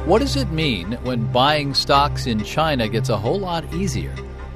What does it mean when buying stocks in China gets a whole lot easier?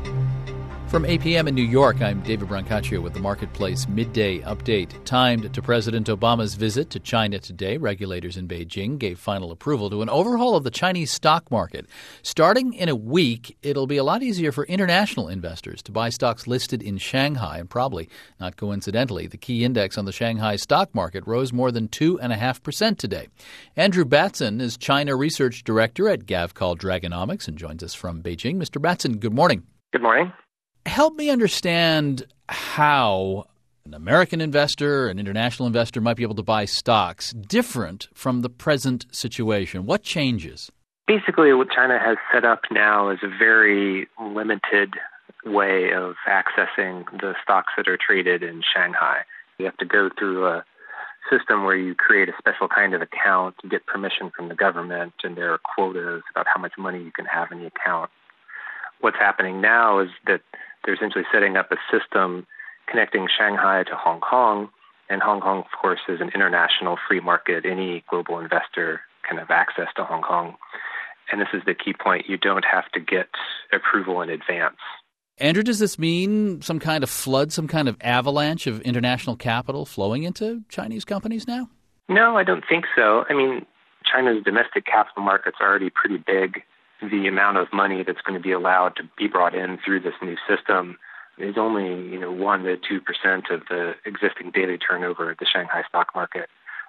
From 8 p.m. in New York, I'm David Brancaccio with the Marketplace Midday Update. Timed to President Obama's visit to China today, regulators in Beijing gave final approval to an overhaul of the Chinese stock market. Starting in a week, it'll be a lot easier for international investors to buy stocks listed in Shanghai. And probably not coincidentally, the key index on the Shanghai stock market rose more than 2.5% today. Andrew Batson is China Research Director at Gavekal Dragonomics and joins us from Beijing. Mr. Batson, good morning. Good morning. Help me understand how an American investor, an international investor might be able to buy stocks different from the present situation. What changes? Basically, what China has set up now is a very limited way of accessing the stocks that are traded in Shanghai. You have to go through a system where you create a special kind of account to get permission from the government, and there are quotas about how much money you can have in the account. What's happening now is that they're essentially setting up a system connecting Shanghai to Hong Kong, and Hong Kong, of course, is an international free market. Any global investor can have access to Hong Kong. And this is the key point. You don't have to get approval in advance. Andrew, does this mean some kind of flood, some kind of avalanche of international capital flowing into Chinese companies now? No, I don't think so. I mean, China's domestic capital markets are already pretty big. The amount of money that's going to be allowed to be brought in through this new system is only 1 to 2% of the existing daily turnover of the Shanghai stock market.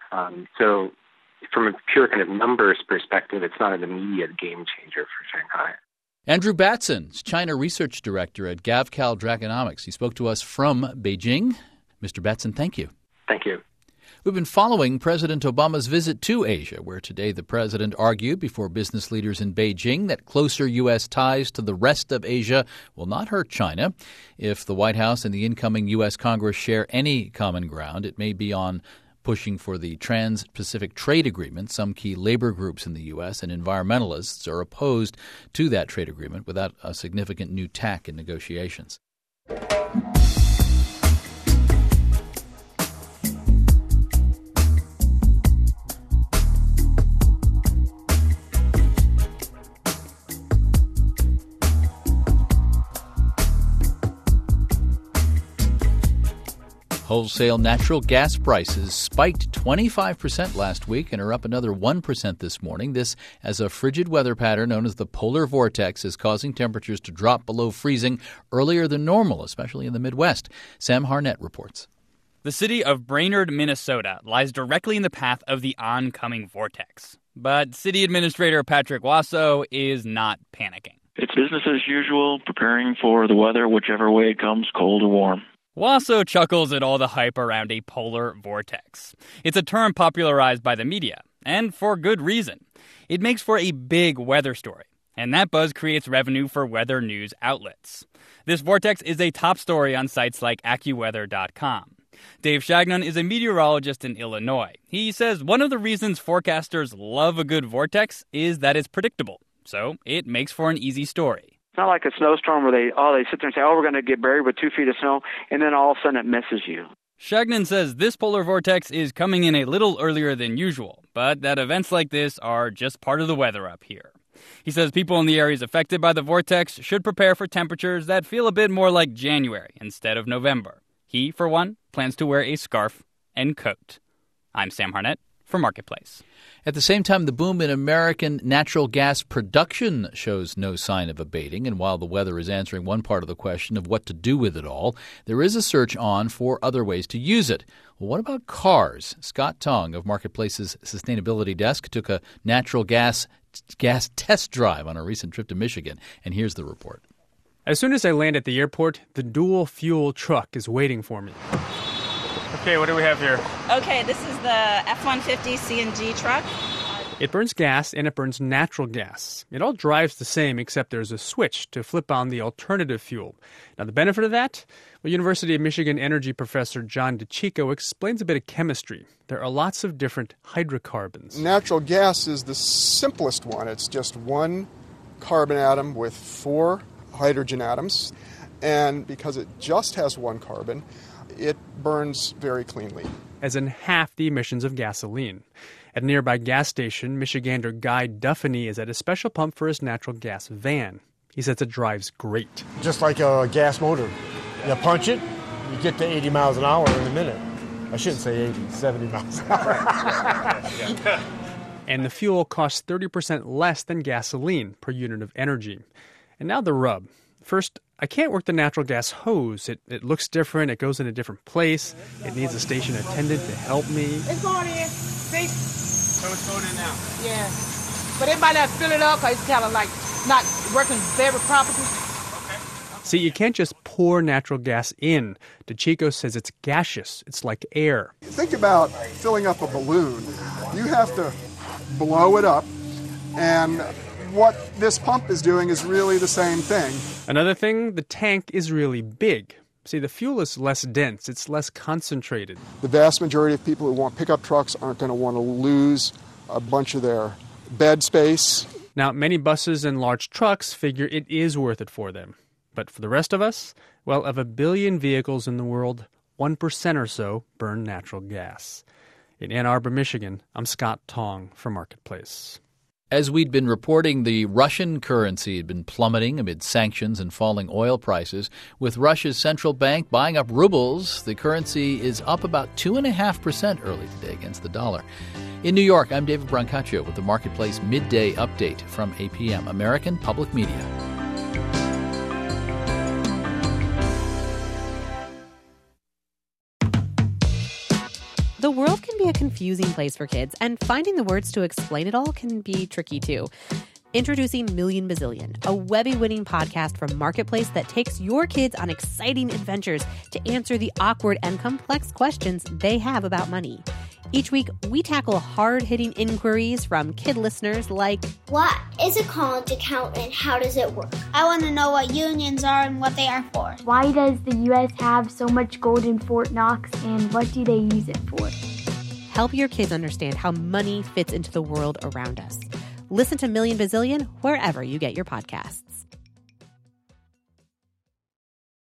So from a pure kind of numbers perspective, it's not an immediate game changer for Shanghai. Andrew Batson, China Research Director at Gavekal Dragonomics. He spoke to us from Beijing. Mr. Batson, thank you. Thank you. We've been following President Obama's visit to Asia, where today the president argued before business leaders in Beijing that closer U.S. ties to the rest of Asia will not hurt China. If the White House and the incoming U.S. Congress share any common ground, it may be on pushing for the Trans-Pacific Trade Agreement. Some key labor groups in the U.S. and environmentalists are opposed to that trade agreement without a significant new tack in negotiations. Wholesale natural gas prices spiked 25% last week and are up another 1% this morning. This as a frigid weather pattern known as the polar vortex is causing temperatures to drop below freezing earlier than normal, especially in the Midwest. Sam Harnett reports. The city of Brainerd, Minnesota, lies directly in the path of the oncoming vortex. But City Administrator Patrick Wasso is not panicking. It's business as usual, preparing for the weather, whichever way it comes, cold or warm. Wasso chuckles at all the hype around a polar vortex. It's a term popularized by the media, and for good reason. It makes for a big weather story, and that buzz creates revenue for weather news outlets. This vortex is a top story on sites like AccuWeather.com. Dave Shagnon is a meteorologist in Illinois. He says one of the reasons forecasters love a good vortex is that it's predictable, so it makes for an easy story. It's not like a snowstorm where they sit there and say, we're going to get buried with 2 feet of snow, and then all of a sudden it misses you. Shagnon says this polar vortex is coming in a little earlier than usual, but that events like this are just part of the weather up here. He says people in the areas affected by the vortex should prepare for temperatures that feel a bit more like January instead of November. He, for one, plans to wear a scarf and coat. I'm Sam Harnett for Marketplace. At the same time, the boom in American natural gas production shows no sign of abating. And while the weather is answering one part of the question of what to do with it all, there is a search on for other ways to use it. Well, what about cars? Scott Tong of Marketplace's sustainability desk took a natural gas test drive on a recent trip to Michigan. And here's the report. As soon as I land at the airport, the dual-fuel truck is waiting for me. Okay, what do we have here? Okay, this is the F-150 CNG truck. It burns gas and it burns natural gas. It all drives the same except there's a switch to flip on the alternative fuel. Now, the benefit of that? Well, University of Michigan energy professor John DeCicco explains a bit of chemistry. There are lots of different hydrocarbons. Natural gas is the simplest one. It's just one carbon atom with 4 hydrogen atoms. And because it just has one carbon, it burns very cleanly. As in half the emissions of gasoline. At a nearby gas station, Michigander Guy Duffany is at a special pump for his natural gas van. He says it drives great. Just like a gas motor. You punch it, you get to 80 miles an hour in a minute. I shouldn't say 80, 70 miles an hour. And the fuel costs 30% less than gasoline per unit of energy. And now the rub. First, I can't work the natural gas hose. It looks different. It goes in a different place. It needs a station attendant to help me. It's going in. See? So it's going in now? Yeah. But it might not fill it up because it's kind of like not working very properly. See, you can't just pour natural gas in. DeChico says it's gaseous. It's like air. Think about filling up a balloon. You have to blow it up, and what this pump is doing is really the same thing. Another thing, the tank is really big. See, the fuel is less dense. It's less concentrated. The vast majority of people who want pickup trucks aren't going to want to lose a bunch of their bed space. Now, many buses and large trucks figure it is worth it for them. But for the rest of us, well, of 1 billion vehicles in the world, 1% or so burn natural gas. In Ann Arbor, Michigan, I'm Scott Tong for Marketplace. As we'd been reporting, the Russian currency had been plummeting amid sanctions and falling oil prices. With Russia's central bank buying up rubles, the currency is up about 2.5% early today against the dollar. In New York, I'm David Brancaccio with the Marketplace Midday Update from APM, American Public Media. The world can be a confusing place for kids, and finding the words to explain it all can be tricky too. Introducing Million Bazillion, a Webby-winning podcast from Marketplace that takes your kids on exciting adventures to answer the awkward and complex questions they have about money. Each week, we tackle hard-hitting inquiries from kid listeners like, what is a college account and how does it work? I want to know what unions are and what they are for. Why does the U.S. have so much gold in Fort Knox and what do they use it for? Help your kids understand how money fits into the world around us. Listen to Million Bazillion wherever you get your podcasts.